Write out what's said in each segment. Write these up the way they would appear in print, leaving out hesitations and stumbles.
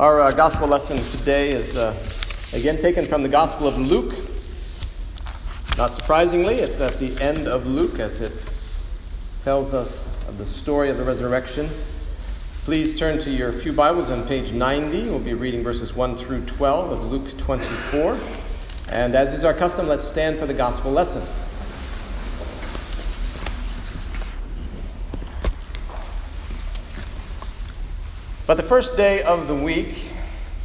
Our gospel lesson today is again taken from the Gospel of Luke. Not surprisingly, it's at the end of Luke as it tells us of the story of the resurrection. Please turn to your pew Bibles on page 90. We'll be reading verses 1 through 12 of Luke 24. And as is our custom, let's stand for the gospel lesson. But on the first day of the week,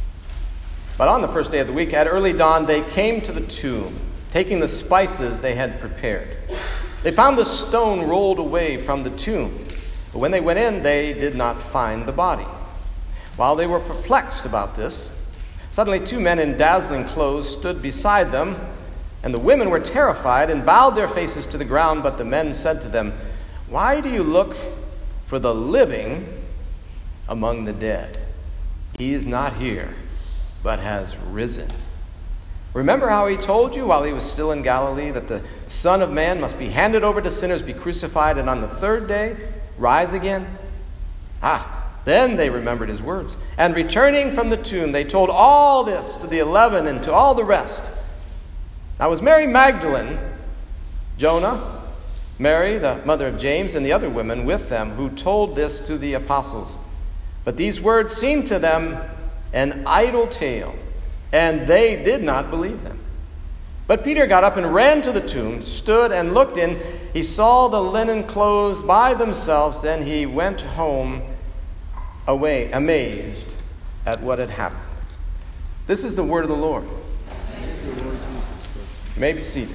at early dawn, they came to the tomb, taking the spices they had prepared. They found the stone rolled away from the tomb, but when they went in, they did not find the body. While they were perplexed about this, suddenly two men in dazzling clothes stood beside them, and the women were terrified and bowed their faces to the ground. But the men said to them, "Why do you look for the living among the dead? He is not here, but has risen. Remember how he told you while he was still in Galilee that the Son of Man must be handed over to sinners, be crucified, and on the third day rise again?" Then they remembered his words. And returning from the tomb, they told all this to the 11 and to all the rest. Now it was Mary Magdalene, Jonah, Mary, the mother of James, and the other women with them who told this to the apostles. But these words seemed to them an idle tale, and they did not believe them. But Peter got up and ran to the tomb, stood and looked in. He saw the linen clothes by themselves. Then he went home away, amazed at what had happened. This is the word of the Lord. You may be seated.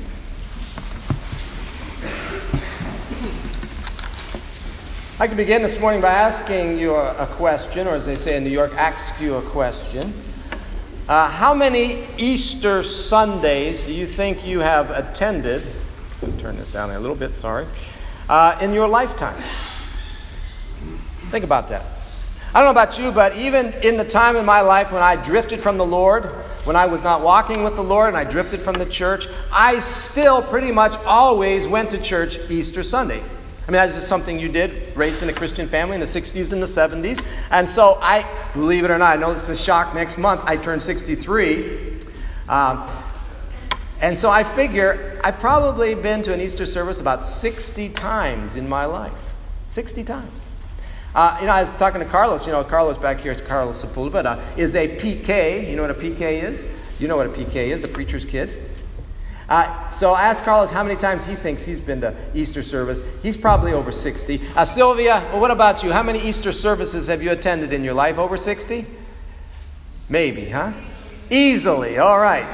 I'd like to begin this morning by asking you a question, or as they say in New York, ask you a question. How many Easter Sundays do you think you have attended? Let me turn this down a little bit, sorry. In your lifetime? Think about that. I don't know about you, but even in the time in my life when I drifted from the Lord, when I was not walking with the Lord and I drifted from the church, I still pretty much always went to church Easter Sunday. I mean, that's just something you did, raised in a Christian family in the 60s and the 70s. And so I, believe it or not, I know this is a shock, next month I turn 63. And so I figure I've probably been to an Easter service about 60 times in my life. 60 times. I was talking to Carlos. Carlos back here is Carlos Sepulveda, is a PK. You know what a PK is? You know what a PK is, a preacher's kid. So I asked Carlos how many times he thinks he's been to Easter service. He's probably over 60. Sylvia, well, what about you? How many Easter services have you attended in your life? Over 60? Maybe, huh? Easily. All right.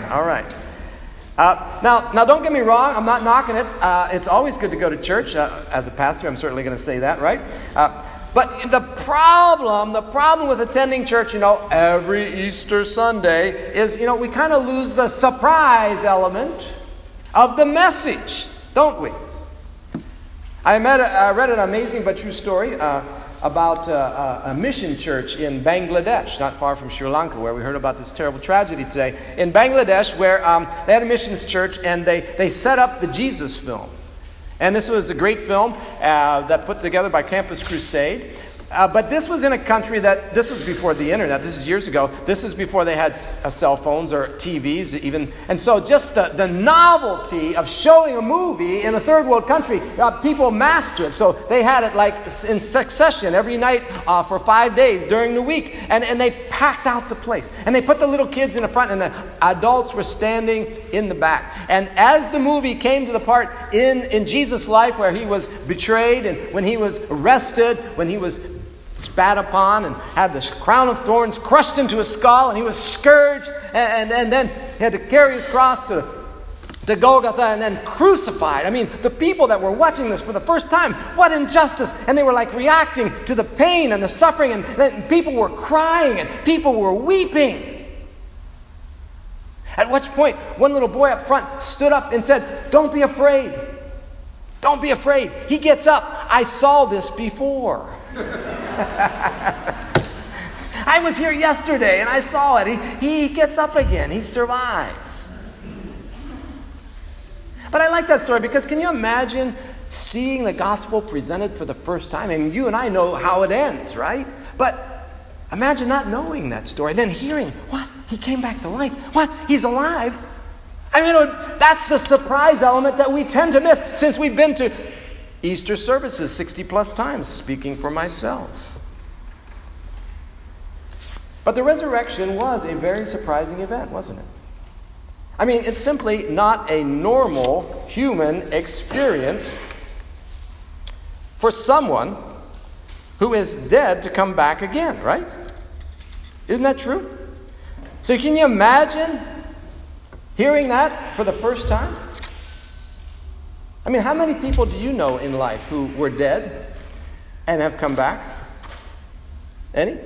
Now, don't get me wrong. I'm not knocking it. It's always good to go to church. As a pastor, I'm certainly going to say that, right? But the problem with attending church, every Easter Sunday is, we kind of lose the surprise element of the message, don't we? I read an amazing but true story about a mission church in Bangladesh, not far from Sri Lanka, where we heard about this terrible tragedy today. In Bangladesh, where they had a missions church, and they set up the Jesus film. And this was a great film that put together by Campus Crusade. But this was in a country this was before the internet. This is years ago. This is before they had cell phones or TVs even. And so just the novelty of showing a movie in a third world country, people massed to it. So they had it like in succession every night for 5 days during the week. And they packed out the place. And they put the little kids in the front and the adults were standing in the back. And as the movie came to the part in Jesus' life where he was betrayed and when he was arrested, when he was spat upon and had the crown of thorns crushed into his skull, and he was scourged, and then he had to carry his cross to Golgotha and then crucified. I mean, the people that were watching this for the first time, what injustice! And they were like reacting to the pain and the suffering, and people were crying and people were weeping. At which point, one little boy up front stood up and said, "Don't be afraid. Don't be afraid." He gets up. "I saw this before. I was here yesterday and I saw it." He gets up again. He survives. But I like that story because can you imagine seeing the gospel presented for the first time? I mean, you and I know how it ends, right? But Imagine not knowing that story and then hearing, what? He came back to life. What? He's alive? I mean, that's the surprise element that we tend to miss since we've been to Easter services 60 plus times, speaking for myself. But the resurrection was a very surprising event, wasn't it? I mean, it's simply not a normal human experience for someone who is dead to come back again, right? Isn't that true? So can you imagine hearing that for the first time? I mean, how many people do you know in life who were dead and have come back? Any?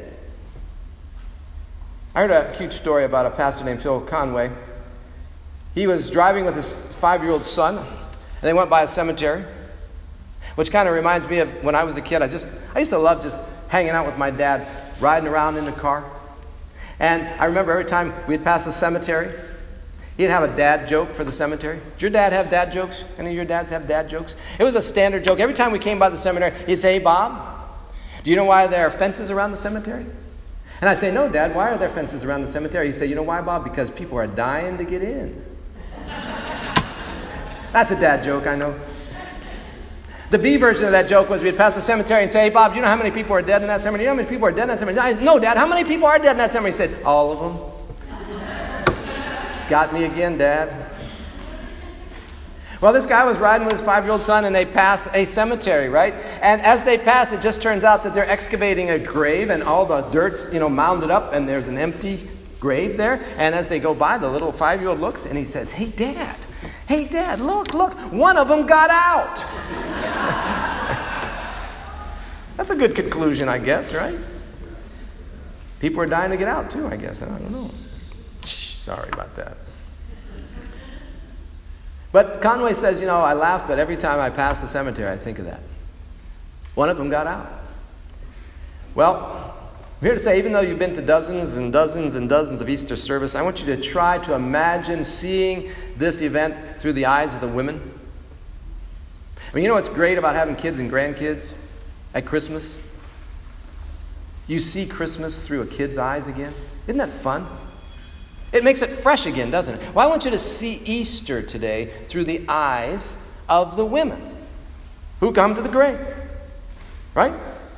I heard a cute story about a pastor named Phil Conway. He was driving with his 5-year-old son, and they went by a cemetery, which kind of reminds me of when I was a kid. I used to love just hanging out with my dad, riding around in the car. And I remember every time we'd pass a cemetery, he'd have a dad joke for the cemetery. Did your dad have dad jokes? Any of your dads have dad jokes? It was a standard joke. Every time we came by the cemetery, he'd say, "Hey, Bob, do you know why there are fences around the cemetery?" And I'd say, "No, Dad, why are there fences around the cemetery?" He'd say, "You know why, Bob? Because people are dying to get in." That's a dad joke, I know. The B version of that joke was we'd pass the cemetery and say, "Hey, Bob, do you know how many people are dead in that cemetery? Do you know how many people are dead in that cemetery?" "No, Dad, how many people are dead in that cemetery?" He said, "All of them." Got me again, Dad. Well, this guy was riding with his 5-year-old son, and they pass a cemetery, right? And as they pass, it just turns out that they're excavating a grave, and all the dirt's, mounded up, and there's an empty grave there. And as they go by, the little 5-year-old looks, and he says, Hey, Dad, look, one of them got out." That's a good conclusion, I guess, right? People are dying to get out, too, I guess. I don't know. Sorry about that. But Conway says, I laugh, but every time I pass the cemetery, I think of that. One of them got out. Well, I'm here to say, even though you've been to dozens and dozens and dozens of Easter service, I want you to try to imagine seeing this event through the eyes of the women. I mean, you know what's great about having kids and grandkids at Christmas? You see Christmas through a kid's eyes again. Isn't that fun? It makes it fresh again, doesn't it? Well, I want you to see Easter today through the eyes of the women who come to the grave. Right?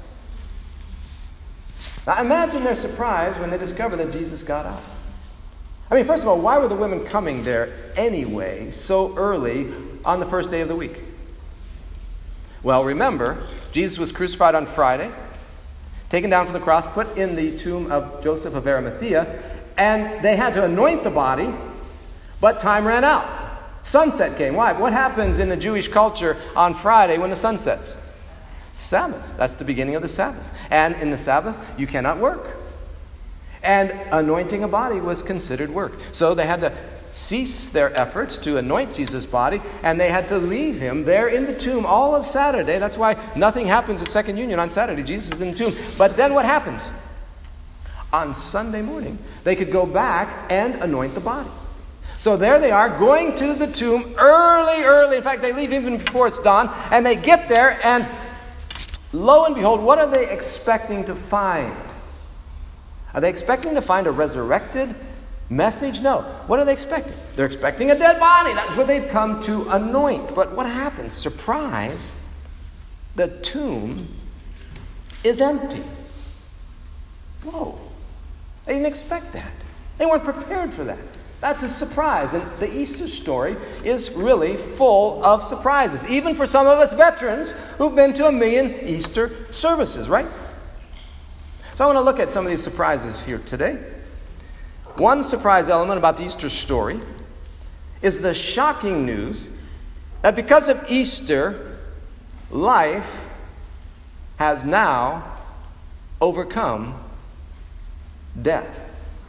Now imagine their surprise when they discover that Jesus got out. I mean, first of all, why were the women coming there anyway so early on the first day of the week? Well, remember, Jesus was crucified on Friday, taken down from the cross, put in the tomb of Joseph of Arimathea, and they had to anoint the body, but time ran out. Sunset came. Why? What happens in the Jewish culture on Friday when the sun sets? Sabbath. That's the beginning of the Sabbath. And in the Sabbath, you cannot work. And anointing a body was considered work. So they had to cease their efforts to anoint Jesus' body, and they had to leave him there in the tomb all of Saturday. That's why nothing happens at Second Union on Saturday. Jesus is in the tomb. But then what happens? On Sunday morning, they could go back and anoint the body. So there they are, going to the tomb early. In fact, they leave even before it's dawn, and they get there, and lo and behold, what are they expecting to find? Are they expecting to find a resurrected message? No. What are they expecting? They're expecting a dead body. That's what they've come to anoint. But what happens? Surprise, the tomb is empty. Whoa. They didn't expect that. They weren't prepared for that. That's a surprise. And the Easter story is really full of surprises, even for some of us veterans who've been to 1 million Easter services, right? So I want to look at some of these surprises here today. One surprise element about the Easter story is the shocking news that because of Easter, life has now overcome death.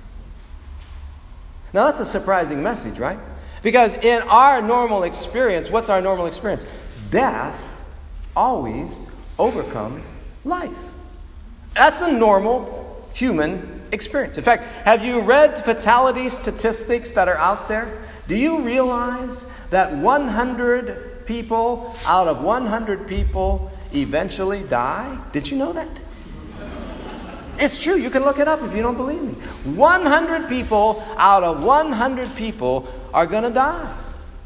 Now that's a surprising message, right? Because in our normal experience, what's our normal experience? Death always overcomes life. That's a normal human experience. In fact, have you read fatality statistics that are out there? Do you realize that 100 people out of 100 people eventually die? Did you know that? It's true. You can look it up if you don't believe me. 100 people out of 100 people are going to die.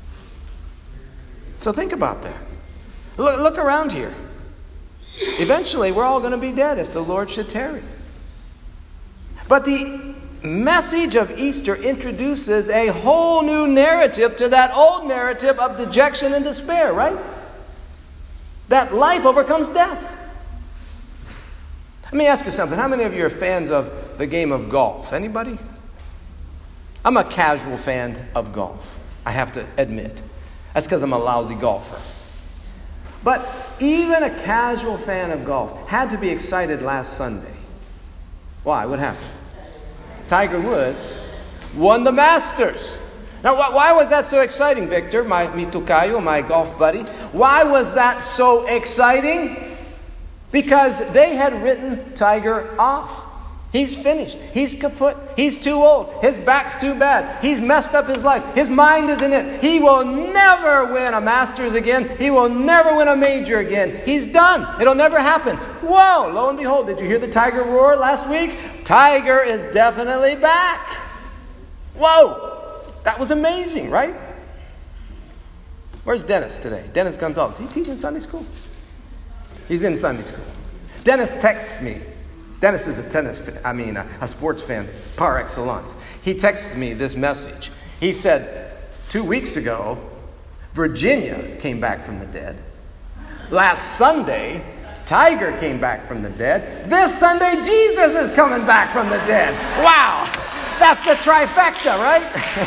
So think about that. Look around here. Eventually, we're all going to be dead if the Lord should tarry. But the message of Easter introduces a whole new narrative to that old narrative of dejection and despair, right? That life overcomes death. Let me ask you something. How many of you are fans of the game of golf? Anybody? I'm a casual fan of golf, I have to admit. That's because I'm a lousy golfer. But even a casual fan of golf had to be excited last Sunday. Why? What happened? Tiger Woods won the Masters. Now, why was that so exciting, Victor, my tukayo, my golf buddy? Why was that so exciting? Because they had written Tiger off. He's finished. He's kaput. He's too old. His back's too bad. He's messed up his life. His mind isn't it. He will never win a Masters again. He will never win a major again. He's done. It'll never happen. Whoa, lo and behold, did you hear the Tiger roar last week? Tiger is definitely back. Whoa, that was amazing, right? Where's Dennis today? Dennis Gonzalez. Is he teaching Sunday school? He's in Sunday school. Dennis texts me. Dennis is a sports fan par excellence. He texts me this message. He said, 2 weeks ago, Virginia came back from the dead. Last Sunday, Tiger came back from the dead. This Sunday, Jesus is coming back from the dead. Wow! That's the trifecta, right?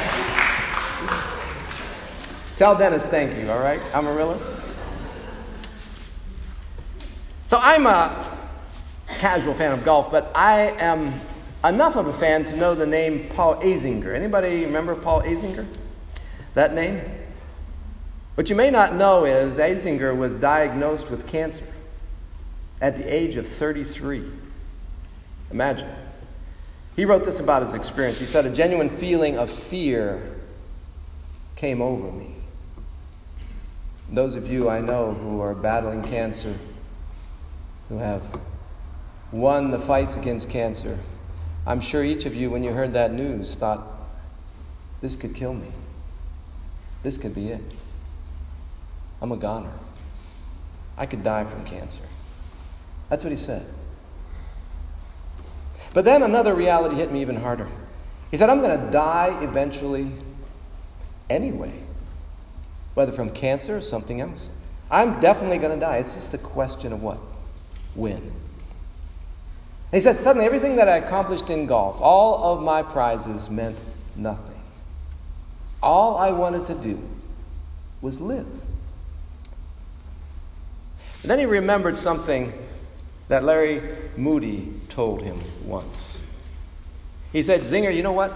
Tell Dennis thank you, all right, Amaryllis? So I'm a casual fan of golf, but I am enough of a fan to know the name Paul Azinger. Anybody remember Paul Azinger? That name? What you may not know is Azinger was diagnosed with cancer at the age of 33. Imagine. He wrote this about his experience. He said, "A genuine feeling of fear came over me." Those of you I know who are battling cancer, who have won the fights against cancer, I'm sure each of you, when you heard that news, thought, this could kill me. This could be it. I'm a goner. I could die from cancer. That's what he said. But then another reality hit me even harder. He said, I'm going to die eventually anyway, whether from cancer or something else. I'm definitely going to die. It's just a question of what? When. He said, suddenly everything that I accomplished in golf, all of my prizes meant nothing. All I wanted to do was live. And then he remembered something that Larry Moody told him once. He said, Zinger, you know what?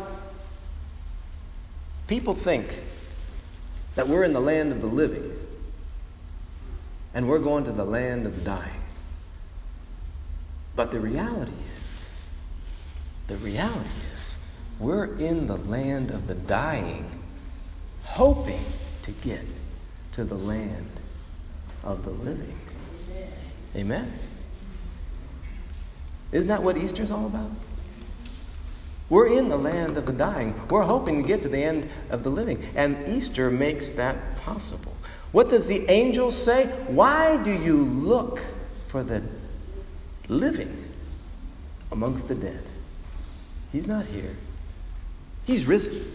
People think that we're in the land of the living and we're going to the land of the dying. But the reality is, we're in the land of the dying, hoping to get to the land of the living. Amen? Isn't that what Easter's all about? We're in the land of the dying. We're hoping to get to the end of the living. And Easter makes that possible. What does the angel say? Why do you look for the living amongst the dead? He's not here. He's risen.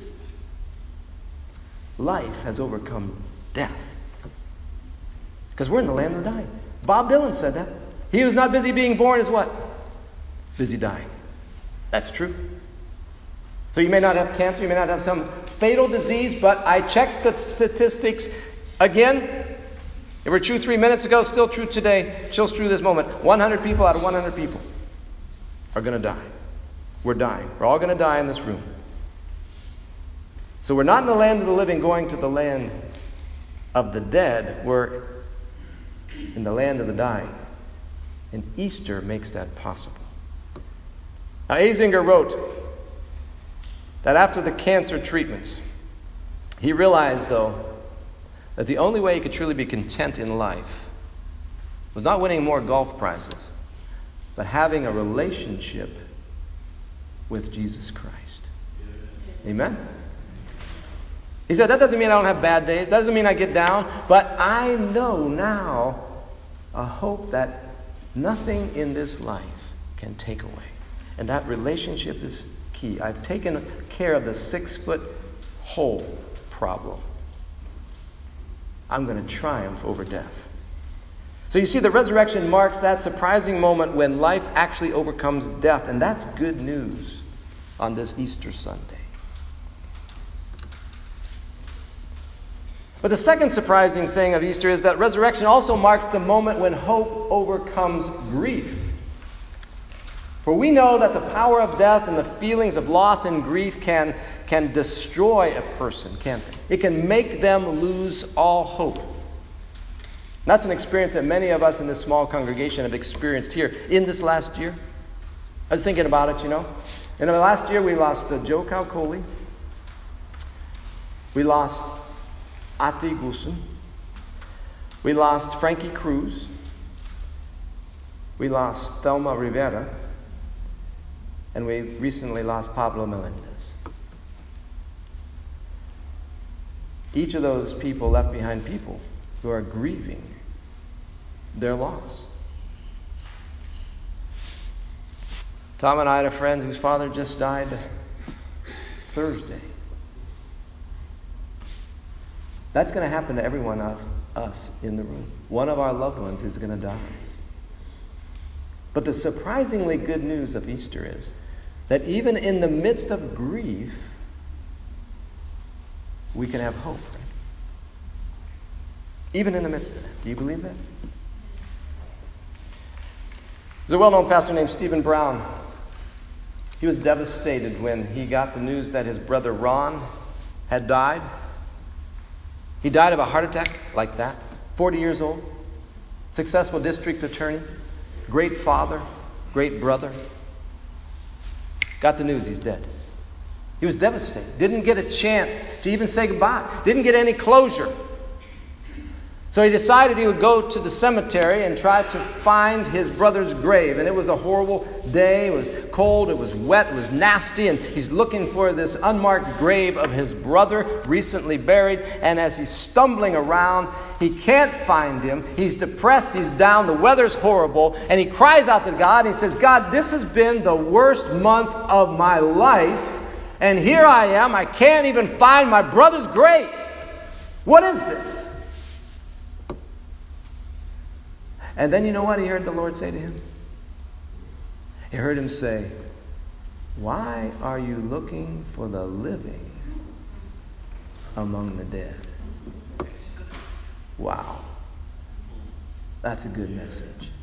Life has overcome death. Because we're in the land of the dying. Bob Dylan said that. He who's not busy being born is what? Busy dying. That's true. So you may not have cancer, you may not have some fatal disease, but I checked the statistics again. They were true 3 minutes ago, still true today, still true this moment. 100 people out of 100 people are going to die. We're dying. We're all going to die in this room. So we're not in the land of the living going to the land of the dead. We're in the land of the dying. And Easter makes that possible. Now, Azinger wrote that after the cancer treatments, he realized, though, that the only way he could truly be content in life was not winning more golf prizes, but having a relationship with Jesus Christ. Amen? He said, that doesn't mean I don't have bad days. That doesn't mean I get down. But I know now a hope that nothing in this life can take away. And that relationship is key. I've taken care of the 6-foot hole problem. I'm going to triumph over death. So you see, the resurrection marks that surprising moment when life actually overcomes death. And that's good news on this Easter Sunday. But the second surprising thing of Easter is that resurrection also marks the moment when hope overcomes grief. For we know that the power of death and the feelings of loss and grief can destroy a person, can't they? It can make them lose all hope. That's an experience that many of us in this small congregation have experienced here in this last year. I was thinking about it, In the last year, we lost Joe Calcoli. We lost Ati Gusen. We lost Frankie Cruz. We lost Thelma Rivera. And we recently lost Pablo Melendez. Each of those people left behind people who are grieving their loss. Tom and I had a friend whose father just died Thursday. That's going to happen to every one of us in the room. One of our loved ones is going to die. But the surprisingly good news of Easter is that even in the midst of grief, we can have hope. Right? Even in the midst of it. Do you believe that? There's a well-known pastor named Stephen Brown. He was devastated when he got the news that his brother Ron had died. He died of a heart attack like that, 40 years old, successful district attorney, great father, great brother. Got the news he's dead. He was devastated. Didn't get a chance to even say goodbye. Didn't get any closure. So he decided he would go to the cemetery and try to find his brother's grave. And it was a horrible day. It was cold. It was wet. It was nasty. And he's looking for this unmarked grave of his brother, recently buried. And as he's stumbling around, he can't find him. He's depressed. He's down. The weather's horrible. And he cries out to God. And he says, God, this has been the worst month of my life. And here I am. I can't even find my brother's grave. What is this? And then you know what he heard the Lord say to him? He heard him say, why are you looking for the living among the dead? Wow. That's a good message.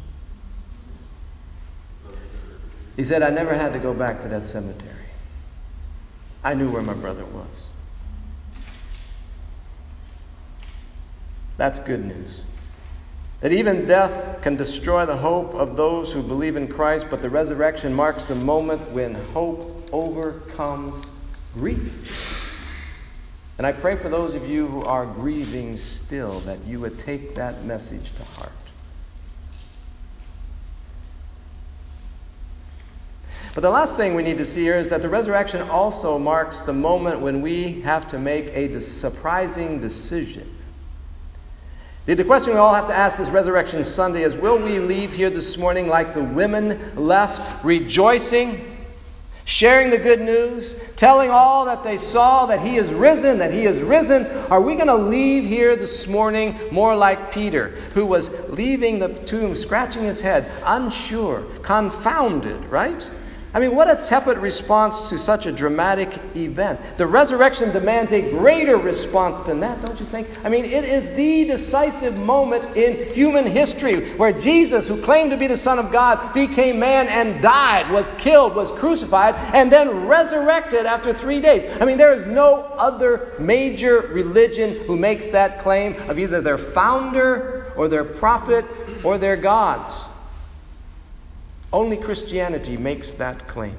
He said, I never had to go back to that cemetery. I knew where my brother was. That's good news. That even death can destroy the hope of those who believe in Christ, but the resurrection marks the moment when hope overcomes grief. And I pray for those of you who are grieving still that you would take that message to heart. But the last thing we need to see here is that the resurrection also marks the moment when we have to make a surprising decision. The question we all have to ask this Resurrection Sunday is, will we leave here this morning like the women left, rejoicing, sharing the good news, telling all that they saw, that He is risen, that He is risen? Are we going to leave here this morning more like Peter, who was leaving the tomb, scratching his head, unsure, confounded, right? I mean, what a tepid response to such a dramatic event. The resurrection demands a greater response than that, don't you think? I mean, it is the decisive moment in human history where Jesus, who claimed to be the Son of God, became man and died, was killed, was crucified, and then resurrected after 3 days. I mean, there is no other major religion who makes that claim of either their founder or their prophet or their gods. Only Christianity makes that claim.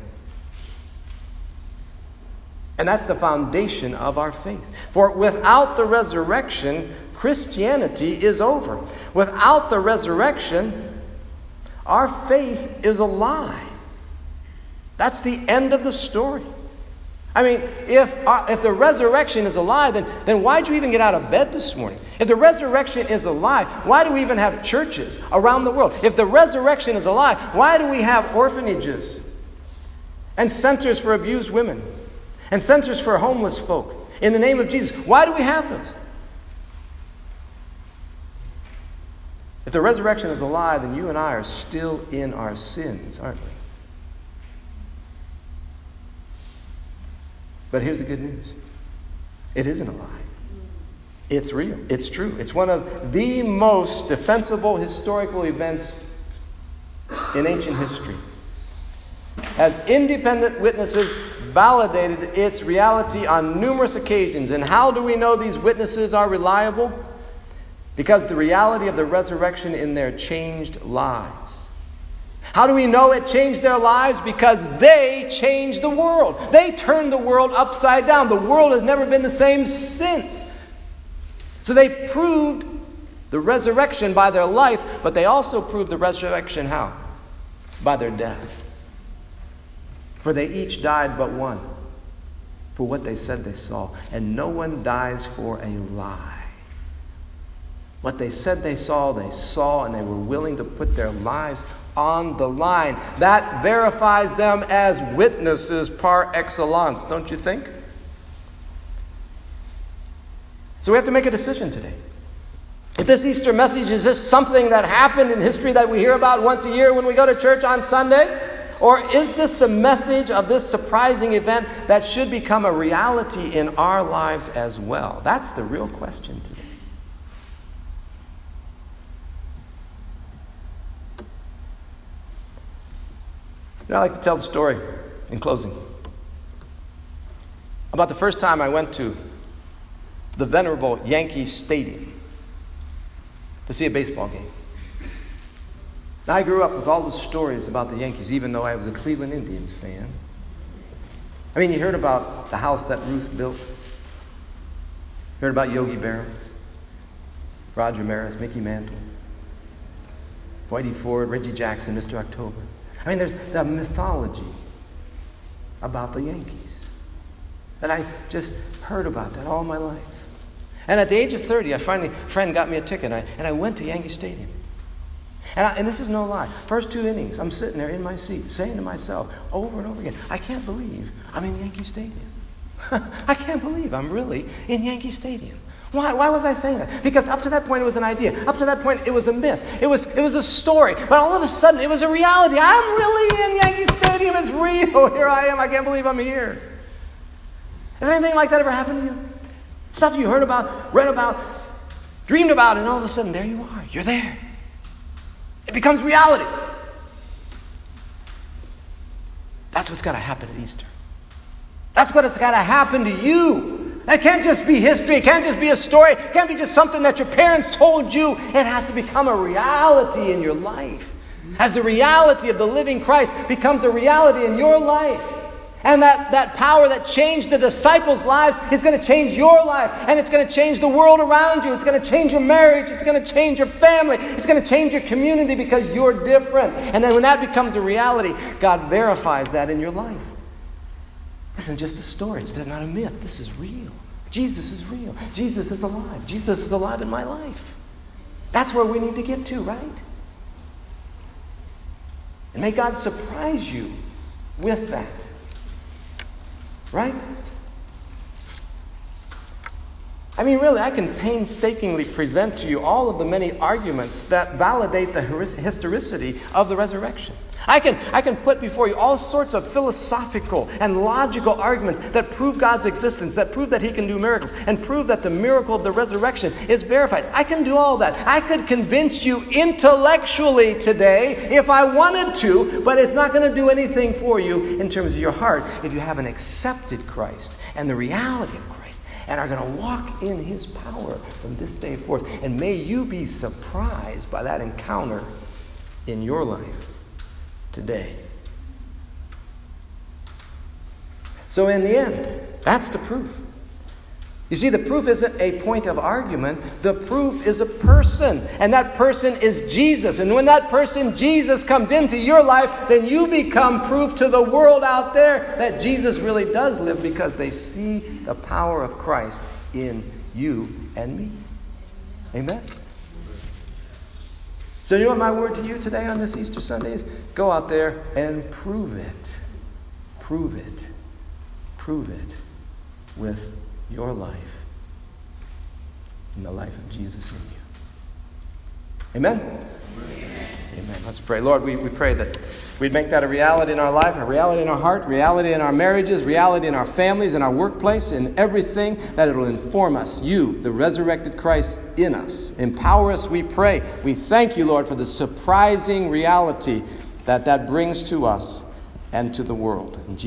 And that's the foundation of our faith. For without the resurrection, Christianity is over. Without the resurrection, our faith is a lie. That's the end of the story. I mean, if the resurrection is a lie, then why'd you even get out of bed this morning? If the resurrection is a lie, why do we even have churches around the world? If the resurrection is a lie, why do we have orphanages and centers for abused women and centers for homeless folk in the name of Jesus? Why do we have those? If the resurrection is a lie, then you and I are still in our sins, aren't we? But here's the good news. It isn't a lie. It's real. It's true. It's one of the most defensible historical events in ancient history. As independent witnesses validated its reality on numerous occasions. And how do we know these witnesses are reliable? Because the reality of the resurrection in their changed lives. How do we know it changed their lives? Because they changed the world. They turned the world upside down. The world has never been the same since. So they proved the resurrection by their life, but they also proved the resurrection how? By their death. For they each died but one for what they said they saw. And no one dies for a lie. What they said they saw, and they were willing to put their lives on the line. That verifies them as witnesses par excellence, don't you think? So we have to make a decision today. If this Easter message is just something that happened in history that we hear about once a year when we go to church on Sunday, or is this the message of this surprising event that should become a reality in our lives as well? That's the real question today. I like to tell the story in closing about the first time I went to the venerable Yankee Stadium to see a baseball game. Now, I grew up with all the stories about the Yankees, even though I was a Cleveland Indians fan. I mean, you heard about the house that Ruth built. You heard about Yogi Berra, Roger Maris, Mickey Mantle, Whitey Ford, Reggie Jackson, Mr. October. I mean, there's the mythology about the Yankees. And I just heard about that all my life. And at the age of 30, a friend got me a ticket, and I went to Yankee Stadium. And this is no lie. First 2 innings, I'm sitting there in my seat, saying to myself over and over again, I can't believe I'm in Yankee Stadium. I can't believe I'm really in Yankee Stadium. Why was I saying that? Because up to that point it was an idea. Up to that point it was a myth. It was a story. But all of a sudden it was a reality. I'm really in Yankee Stadium. It's real. Here I am. I can't believe I'm here. Has anything like that ever happened to you? Stuff you heard about, read about, dreamed about, and all of a sudden there you are. You're there. It becomes reality. That's what's got to happen at Easter. That's what's got to happen to you. That can't just be history. It can't just be a story. It can't be just something that your parents told you. It has to become a reality in your life. As the reality of the living Christ becomes a reality in your life. And that power that changed the disciples' lives is going to change your life. And it's going to change the world around you. It's going to change your marriage. It's going to change your family. It's going to change your community because you're different. And then when that becomes a reality, God verifies that in your life. This isn't just a story. It's not a myth. This is real. Jesus is real. Jesus is alive. Jesus is alive in my life. That's where we need to get to, right? And may God surprise you with that. Right? I mean, really, I can painstakingly present to you all of the many arguments that validate the historicity of the resurrection. I can put before you all sorts of philosophical and logical arguments that prove God's existence, that prove that He can do miracles, and prove that the miracle of the resurrection is verified. I can do all that. I could convince you intellectually today if I wanted to, but it's not going to do anything for you in terms of your heart if you haven't accepted Christ and the reality of Christ and are going to walk in His power from this day forth. And may you be surprised by that encounter in your life today. So in the end, that's the proof. You see, the proof isn't a point of argument. The proof is a person. And that person is Jesus. And when that person, Jesus, comes into your life, then you become proof to the world out there that Jesus really does live, because they see the power of Christ in you and me. Amen? So you know what my word to you today on this Easter Sunday is? Go out there and prove it. Prove it. Prove it with your life and the life of Jesus in you. Amen? Amen. Let's pray. Lord, we pray that we'd make that a reality in our life, a reality in our heart, reality in our marriages, reality in our families, in our workplace, in everything, that it'll inform us. You, the resurrected Christ in us. Empower us, we pray. We thank you, Lord, for the surprising reality that brings to us and to the world. In